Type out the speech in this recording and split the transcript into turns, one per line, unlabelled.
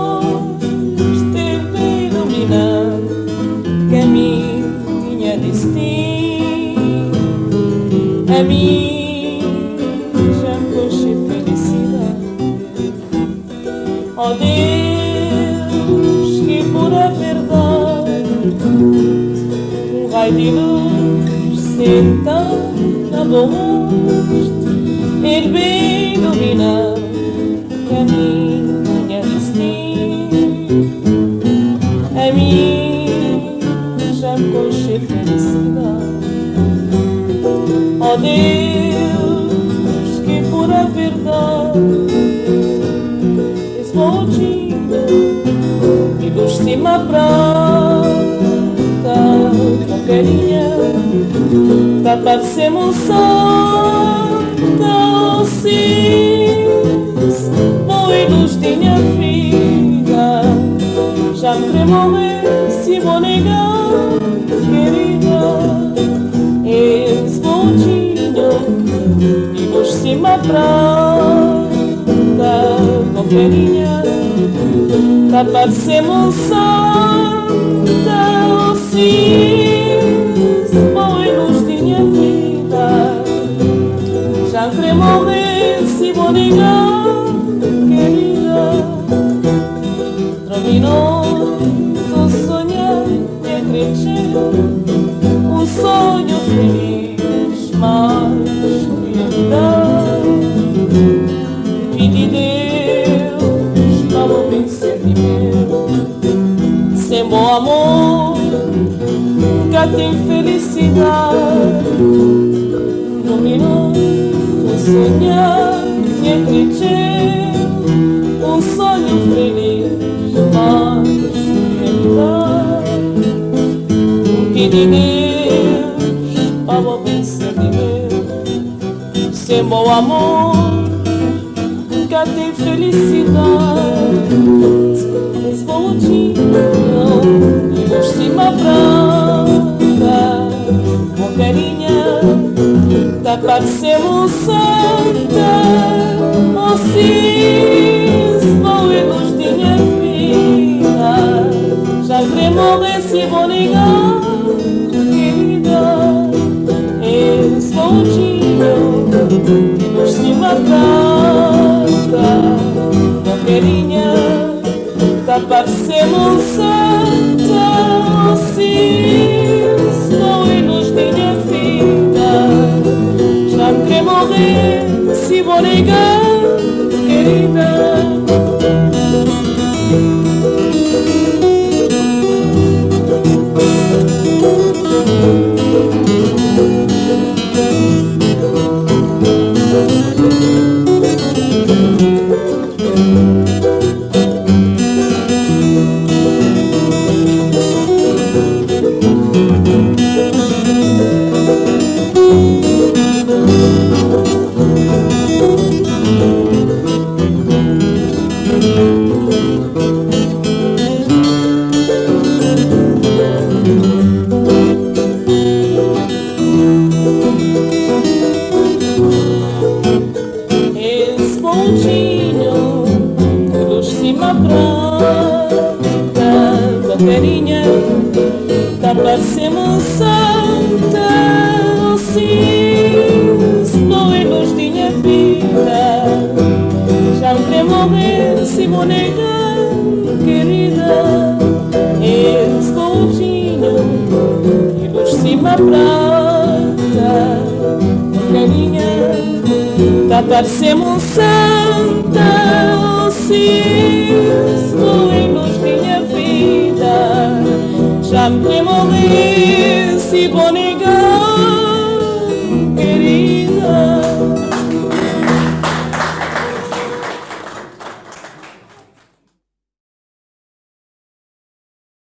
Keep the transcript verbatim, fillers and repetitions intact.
esteve iluminando caminho destino. A mim já me puxei felicidade. Oh Deus, que pura verdade, um raio de luz sentado na boa rosto, ele bem iluminar caminho destino. A mim já me puxei felicidade. Oh Deus, que pura verdade, esse voltinho e por cima prata, com carinha, tá parecendo um sol tão cis, boa luz de minha vida, já me quer morrer se vou negar, querida. Esse voltinho e por cima prata, com carinha, tá parecendo um sol tão cis, boa luz de minha vida, já queria morrer se vou negar, querida. Terminou, tô sonhando e acredito, um sonho feliz, mas realidade. Pedi Deus para o bem sentimento, sem bom amor nunca tem felicidade. Dominou, tô sonhando e acredito, um sonho feliz, mas realidade. Pedi Deus para o bem sentimento, sem bom amor nunca tem felicidade. Esse voltinho e por cima branca, com carinha, tá parecendo um santa, um cis, boa luz de minha vida, já queria morrer se vou negar, querida. Esse voltinho e por cima branca, com carinha, tá parecendo um santa, um cis, boa luz de minha vida, já me quer morrer se vou negar, querida. Carinha, tá parecendo um santa, um cis, boa luz de minha vida, já me queria morrer se vou negar, querida. Esse voltinho e por cima prata, carinha, tá parecendo um santa, um cis,